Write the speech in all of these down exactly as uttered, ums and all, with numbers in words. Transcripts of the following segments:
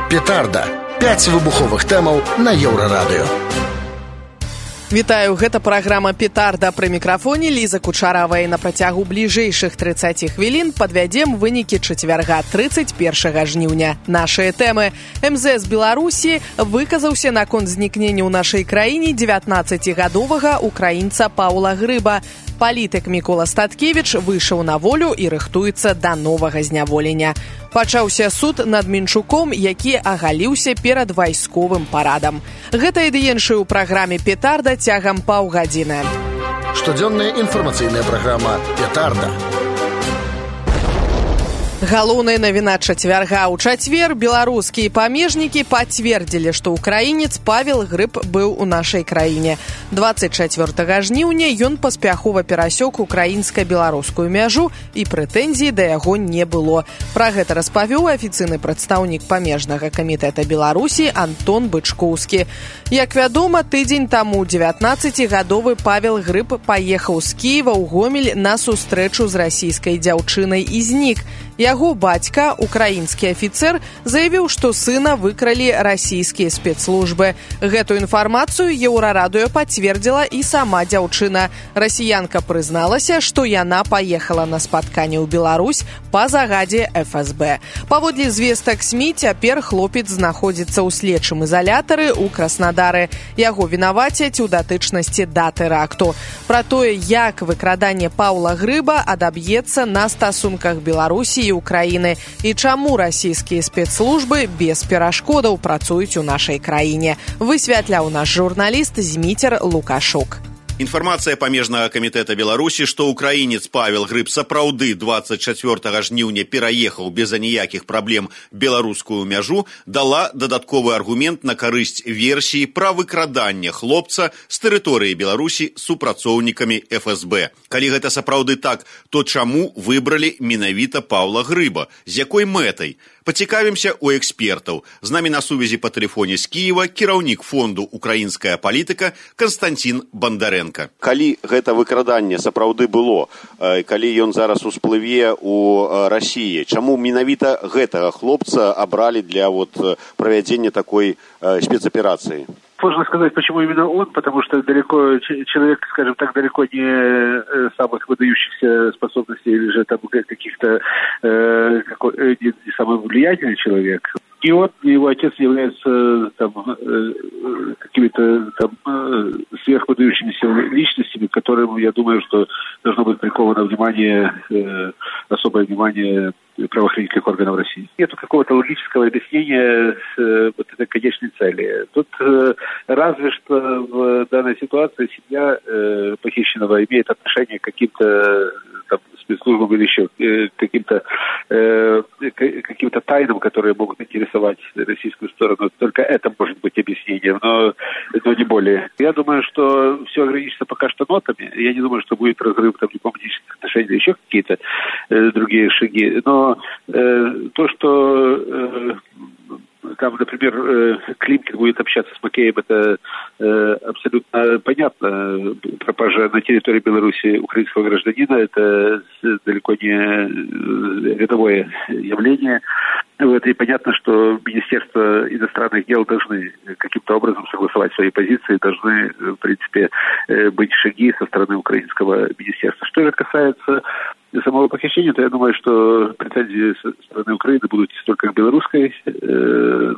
Петарда. пяць выбуховых тэмаў на Еўрарадыё. Вітаю, гэта праграма «Петарда», пры мікрафоне Ліза Кучаравая. На працягу бліжэйшых трыццаці хвілін падвядзем вынікі чацвярга трыццаць першага жніўня. Нашыя тэмы. эм зэ эс Беларусі выказаўся наконт знікнення ў нашай краіне дзевятнаццацігадовага украінца Паўла Грыба. Палітык Мікола Статкевіч выйшаў на волю і рыхтуецца да новага зняволення. Пачаўся суд над Мінчуком, які агаліўся перад вайсковым парадам. Гэта і іншае ў праграме «Петарда» цягам паўгадзіны. Штодзённая інфармацыйная праграма «Петарда». Галоўная навіна чацвярга. У чацвер беларускія памежнікі пацвердзілі, што ўкраінец Павел Грыб быў у нашай краіне. дваццаць чацвёртага жніўня ён паспяхова перасёк украінска-беларускую мяжу і прэтэнзій да яго не было. Пра гэта распавёў афіцыйны прадстаўнік памежнага камітэта Беларусі Антон Бычкоўскі. Як вядома, тыдзень таму дзевятнаццацігадовы Павел Грыб паехаў з Кіева ў Гомель на сустрэчу з расійскай дзяўчынай і знік. Яго бацька, украінскі афіцэр, заявіў, што сына выкралі расійскія спецслужбы. Гэту інфармацыю Еўрарадыё пацвердзіла і сама дзяўчына. Расіянка прызналася, што яна паехала на спатканне ў Беларусь па загадзе эф эс бэ. Паводле звестак СМІ, цяпер хлопец знаходзіцца ў следчым ізалятары ў Краснадары. Яго вінавацяць у датычнасці да тэракту. Пра тое, як выкраданне Паўла Грыба адаб'ецца на стасунках Беларусі і Украіны і чаму расійскія спецслужбы без перашкодаў працуюць у нашай краіне, высвятляў наш журналіст Зміцер Лукашук. Інфармацыя памежнага камітэта Беларусі, што украінец Павел Грыб сапраўды дваццаць чацвёртага жніўня пераехаў без аніякіх праблем беларускую мяжу, дала дадатковы аргумент на карысць версіі пра выкраданне хлопца з тэрыторыі Беларусі супрацоўнікамі эф эс бэ. Калі гэта сапраўды так, то чаму выбралі менавіта Паўла Грыба? З якой мэтай? Пацікавімся ў экспертаў. З намі на сувязі па тэлефоне з Кіева кіраўнік фонду «Украінская палітыка» Канстанцін Бандарэнка. Калі гэта выкраданне сапраўды было, калі ён зараз усплыве ў Расіі, чаму менавіта гэтага хлопца абралі для вот правядзення такой спецоперации? Сложно сказать, почему именно он, потому что далеко человек, скажем так, далеко не самых выдающихся способностей или же там каких-то э, какой, не, не самый влиятельный человек. Ни он, ни его отец не являются там э, какими-то там э, сверхвыдающимися личностями, к которым, я думаю, что должно быть приковано внимание, э, особое внимание правоохранительных органов России. Нету какого-то логического объяснения э, вот этой конечной цели. Тут э, разве что в данной ситуации семья э, похищенного имеет отношение к каким-то там, спецслужбам или еще э, каким-то э, каким-то тайнам, которые могут интересовать российскую сторону. Только это может быть объяснением, но, но не более. Я думаю, что все ограничится пока что нотами. Я не думаю, что будет разрыв там, дипломатических отношений или еще какие-то э, другие шаги. Но э, то, что э, там, например, э, Климкин будет общаться с Макеем, это э, абсолютно понятно. Пропажа на территории Беларуси украинского гражданина – это далеко не рядовое явление. Вот, и понятно, что Министерство иностранных дел должны каким-то образом согласовать свои позиции, должны, в принципе, быть шаги со стороны украинского министерства. Что же касается самого похищения, то я думаю, что претензии со стороны Украины будут не столько к белорусской, э,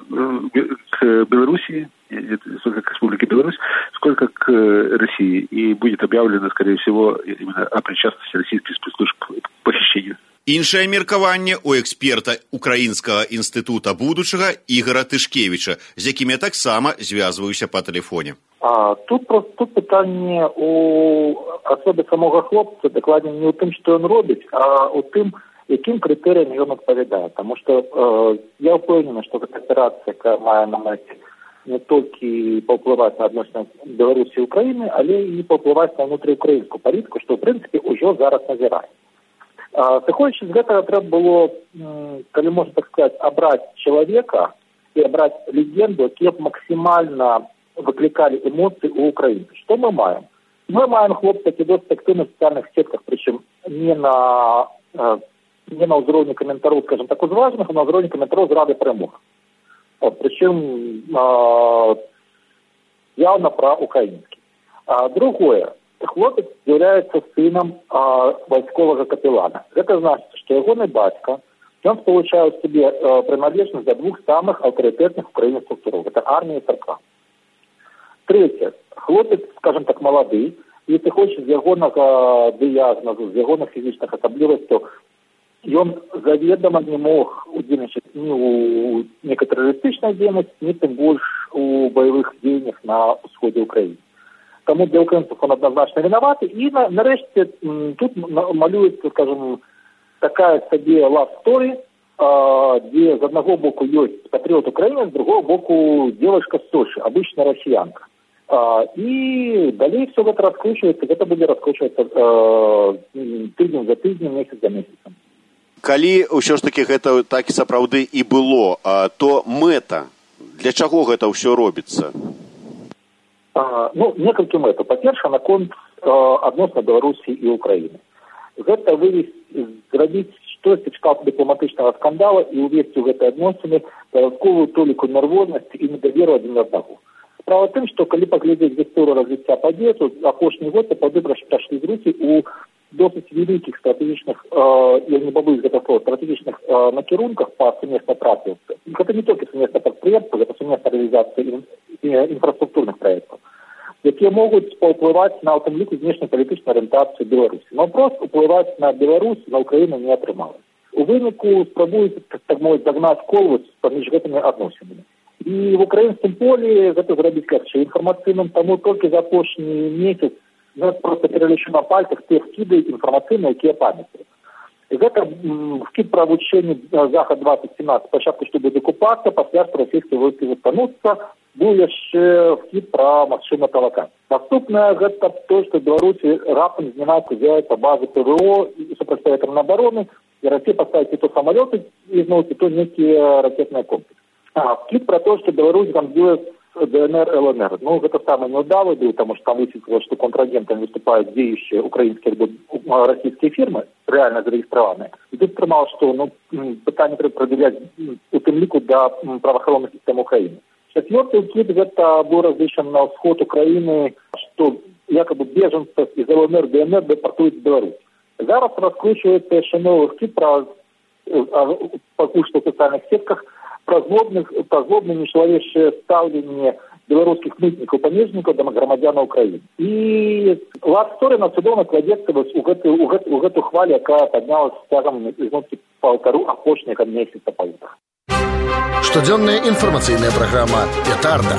к Белоруссии, не столько к Республике Беларусь, сколько к России. И будет объявлено, скорее всего, именно о причастности российских спецслужб к похищению. Іншае меркаванне ў эксперта Украінскага інстытута будучага Ігора Тышкевіча, з якім я таксама звязваюся па тэлефоне. А, тут просто тут пытанне у асобы самога хлопца, дакладней не ў тым, што ён робіць, а ў тым, якім крытэрыям ён адпавядае. Таму што э, я ўпэўнены, што гэта аперацыя, якая мае на мэце не толькі паўплываць на адносіны Беларусі і Украіны, але і паўплываць на ўнутрыукраінскую палітыку, што ў прынцыпе ўжо зараз назірае. Сыходзячы з гэтага трэба было, калі можна так сказаць, абраць чалавека і абраць легенду, якія б максімальна выклікалі эмоцыі ў украінцаў. Што мы маем? Мы маем хлопца, які досыць актыўна в сацыяльных сетках, прычым не на не на ўзроўні каментароў, скажем так, узважаных, а на ўзроўні каментароў з рады перамог. Вот, причем э, явно проукраинский. А другое. Хлопец является сыном э, войскового капеллана. Это значит, что его батька, он получает в себе э, принадлежность до двух самых авторитетных в Украине структур. Это армия и церква. Третье. Хлопец, скажем так, молодый. Если хочет, з ягонага дыягнозу, з ягоных фізічных асаблівасцяў, ён заведомо не мог удзельнічаць ни у некоторой террористичной деятельности, ни тем больше у боевых деяниях на усходе Украины. Тому для украинцев он однозначно виноват. И на, нарешті тут малюется, скажем, такая себе love story, где с одного боку есть патриот Украины, с другого боку девушка с Сочи, обычная россиянка. И далее все это раскручивается, это будет раскручиваться тыдзень за тыдзень, месяц за месяцем. Калі ўсё ж таки гэта так і сапраўды і было, то мэта, для чаго гэта ўсё робіцца? А, ну, некалькі мэтаў. Па-першае, наконт адносна Беларусі і Украіны. Гэта вывесці, зрабіць штосьці кшталту дыпламатычнага скандала і увесці ў гэтыя адносіны дадатковую толіку нервознасці і недаверу адзін да аднаго. Справа тым, што калі паглядзець гісторыю развіцця падзей, то апошні год сапраўды прашлі з рукі у досыць вялікіх стратэгічных, э, я не бабуюсь гэта слова, стратэгічных э, накірунках па сумеснай працы. Гэта не толькі сумеснае прадпрыемства, гэта сумесная рэалізацыя інфраструктурных праектаў, якія могуць паўплываць на, у тым ліку, знешнепалітычную арыентацыю Беларусі. Но просто ўплываць на Беларусь, на Украіну не атрымалася. У выніку спрабуюць, так мовіць, загнаць колваць паміж гэтымі адносінамі. И в украинском поле это зрабіць легче. Информационным тому только за апошні месяц нас просто перелічу на пальцах те вкиды информационные, какие памяти. И это вкид про обучение Захад двадцать семнадцать, спочатку, чтобы докупаться, после что российские войски застанутся, был еще вкид про машину толока. Наступное это то, что в Беларуси раптом зненацку з'является базы ПВО и сопротивительной обороны, и Россия поставит и то самолеты износ, и то некие ракетные комплексы. А, вкид про то, что Беларусь там делает ДНР, ЛНР. Ну, это самое неудалый был, потому что там высветилось, что контрагентами выступают действующие украинские либо российские фирмы, реально зарегистрированные. И тут понимал, что ну, пытание продвигать у тем лику до правоохранных систем Украины. Четвертый вкид это был разрешен на всход Украины, что якобы беженцев из ЛНР, ДНР депортуют в Беларусь. Зараз раскручивается еще новый вкид про пока что в социальных сетках, про злобное нечеловеческое ставление белорусских мытников, помежников до громадян Украины. И лад история на судовно кладется в эту хвалю, которая поднялась тягом изнутри полтору опошника месяца полтора. Штодзённая інфармацыйная праграма «Петарда».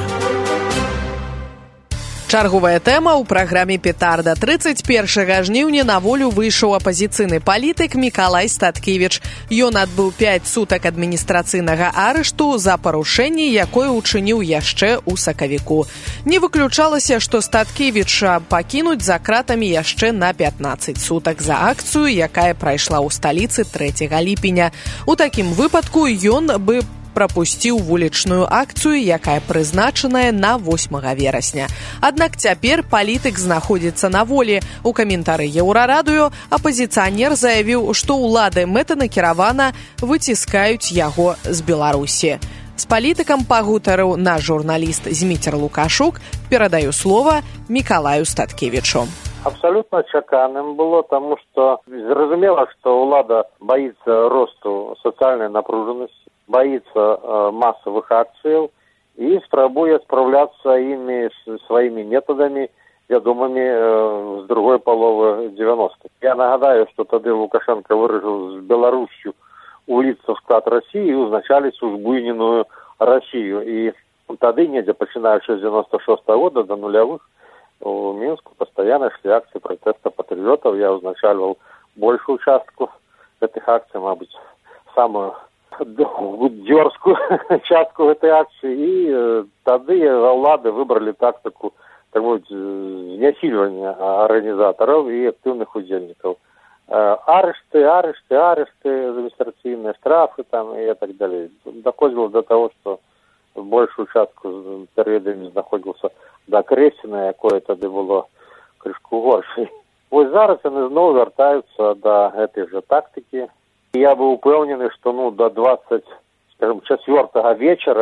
Чарговая тэма ў праграме «Петарда». трыццаць першага жніўня на волю выйшаў апазіцыйны палітык Мікалай Статкевіч. Ён адбыў пяць сутак адміністрацыйнага арышту за парушэнне, якое учыніў яшчэ ў сакавіку. Не выключалася, што Статкевіча пакінуць за кратамі яшчэ на пятнаццаць сутак за акцыю, якая прайшла ў сталіцы трэцяга ліпеня. У такім выпадку ён бы прапусціў вулічную акцыю, якая прызначаная на восьмага верасня. Аднак цяпер палітык знаходзіцца на волі. У каментары Еўрарадыё апазіцыянер заявіў, што ўлады мэтанакіравана выціскаюць яго з Беларусі. З палітыкам пагутарыў наш журналіст Зміцер Лукашук. Перадаю слова Мікалаю Статкевічу. Абсолютно чаканым было, тому что зразумела, что ўлада боится росту социальной напруженности, боится э, массовых акций и спрабуе справляться ими своими методами, вядомыми э, с другой половы девяностых. Я нагадаю, что тогда Лукашенко выразил с Беларусью улиться в склад России и узначалить узбуйненную Россию. И тогда, недзе, починаючи с девяносто шестого года до нулевых, в Минску постоянно шли акции протеста патриотов. Я узначаливал большую участку этих акций, может быть, самую дерзкую частку этой акции. И э, тогда влады выбрали тактику, так вот, знасильвания организаторов и активных удельников. Э, арешты, арешты, арешты, административные штрафы там и так далее. Доходило до того, что большую частку періодами знаходився до Кресіна, якое тоді було кришку горше. Ось зараз вони знову вертаються до этой же тактики. Я бы упевнений, что ну, до двадцать четвёртого вечера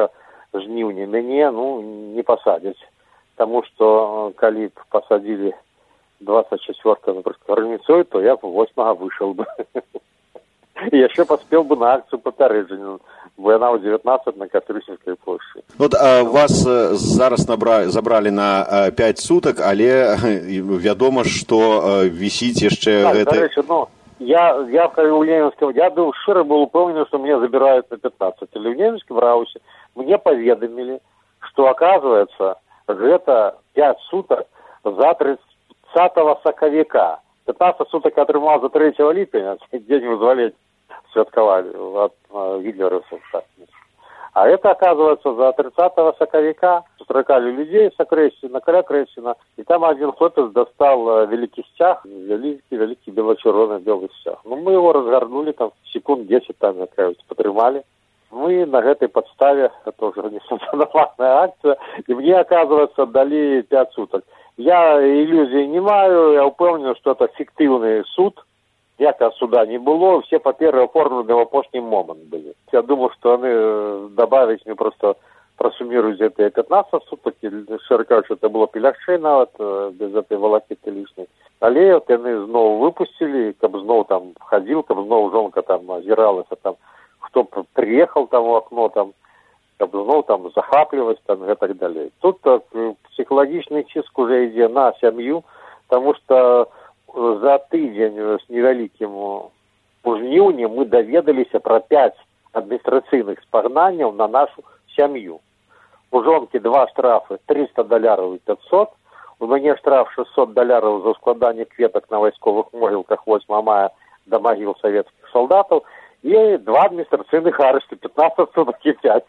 жніўня мяне, ну, не пасадзяць. Таму што, калі б пасадзілі двадцать четвёртого раніцой, то я б восьмага выйшаў бы. І яшчэ паспеў бы на акцыю папярэджання, бо яна ў девятнадцать на Катрысінскай плошчы. Вот а, вас зараз набра... забралі на а, пять сутак, але вядома, што вісіць яшчэ так, гэта... Дарэчы, ну, я, я у Ленинском, я был широ был упомнен, что меня забирают на пятнадцать. Или в Ленинском раусе мне поведомили, что, оказывается, это пять суток за тридцатого сакавіка. пятнадцать суток отрымал за третьего липеня, день вызволения святковали от э, гитлеровцев. А это, оказывается, за тридцатого сакавіка строкали людей с Окресина, Коля Кресина, и там один хлопец достал э, великий стяг, великий, великий бело-червоный белый стяг. Ну, мы его разгорнули, там, секунд десять, там, кажется, потримали. Мы на этой подставе, это уже несанкционированная акция, и мне, оказывается, дали пять суток. Я иллюзий не маю, я упевнений, что это фиктивный суд, ніякого суда не было, все паперы оформлены в апошний момент были. Я думал, что они добавить мне просто просуммируют эти пятнадцать суток, и широко, что это было полегче нават, без этой волокиты лишней. Але вот они снова выпустили, как бы снова там ходил, как бы снова жонка там озиралась, а там кто приехал там в окно, там, как бы снова там захапливалась, там и так далее. Тут так, психологичный тиск уже идет на семью, потому что за тыдзень с невялікім у жніўні мы даведаліся пра пять адміністрацыйных спагнанняў на нашу сям'ю. У жонкі два штрафы триста даляраў і пятьсот, у мяне штраф шестьсот даляраў за складанне кветак на вайсковых могілках восьмого мая да магіл савецкіх салдатаў і два адміністрацыйных арышты пятнадцать суток і пять.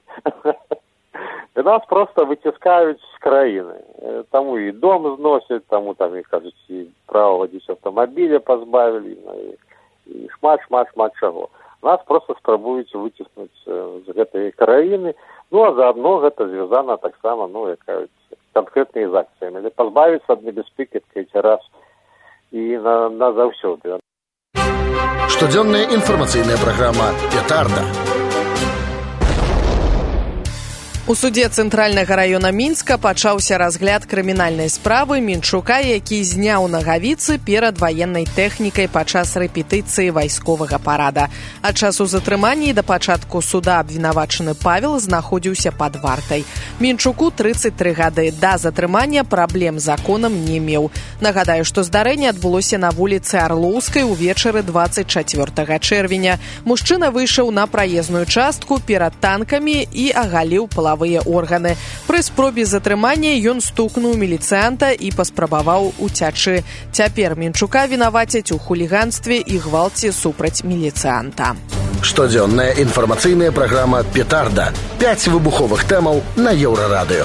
И нас просто вытискают с краины. Тому и дом сносят, тому там, и, кажется, и право водить автомобиля позбавили, и, и шмат, шмат, шмат чего. Нас просто спробуют вытеснуть з этой краины, ну, а заодно это звязано так само, ну, як кажуть, конкретными з акциями. Или позбавиться от небезпеки третий раз и на, на завсёды. Штодзённая інфармацыйная праграма «Петарда». У судзе цэнтральнага раёна Мінска пачаўся разгляд крымінальнай справы Мінчука, які зняў нагавіцы перад ваеннай тэхнікай падчас рэпетыцыі вайсковага парада. Ад часу затрымання і да пачатку суда абвінавачаны Павел знаходзіўся пад вартай. Мінчуку тридцать три гады. Да затрымання праблем з законам не меў. Нагадаю, што здарэнне адбылося на вуліцы Арлоўскай увечары двадцать четвёртага чэрвеня. Мужчына выйшаў на праезную частку перад танкамі і агаліў палавыя органы. Пры спробе затрымання ён стукнуў міліцыянта і паспрабаваў уцячы. Цяпер Мінчука вінавацяць у хуліганстве і гвалце супраць міліцыянта. Штодзённая інфармацыйная праграма «Петарда». пять выбуховых тэмаў на Еўрарадыё.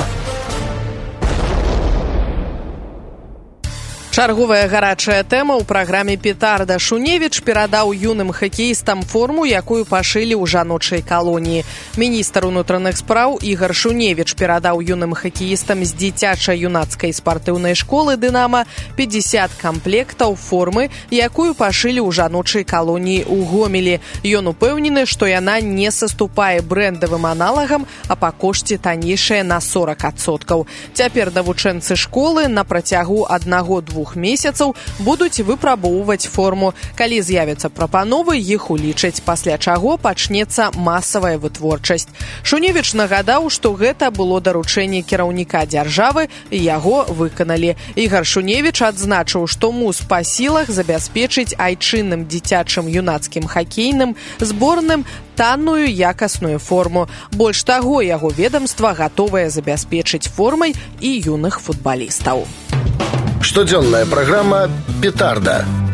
Чарговая гарачая тэма ў праграме «Петарда». Шуневіч перадаў юным хакеістам форму, якую пашылі ў жаночай калоніі. Міністр унутраных спраў Ігар Шуневіч перадаў юным хакеістам з дзіцяча-юнацкай спартыўнай школы «Дынама» пятьдесят камплектаў формы, якую пашылі ў жаночай калоніі ў Гомелі. Ён упэўнены, што яна не саступае брэндавым аналагам, а па кошце таннейшая на сорок адсоткаў. Цяпер навучэнцы школы на працягу аднаго-двух месяцаў будуць выпрабоўваць форму. Калі з'явяцца прапановы, іх улічаць, пасля чаго пачнецца масавая вытворчасць. Шуневіч нагадаў, што гэта было даручэнне кіраўніка дзяржавы, і яго выканалі. Ігар Шуневіч адзначыў, што мус па сілах забяспечыць айчынным дзіцячым юнацкім хакейным зборным танную якасную форму. Больш таго, яго ведамства гатовае забяспечыць формай і юных футбалістаў. Штодзённая праграма «Петарда».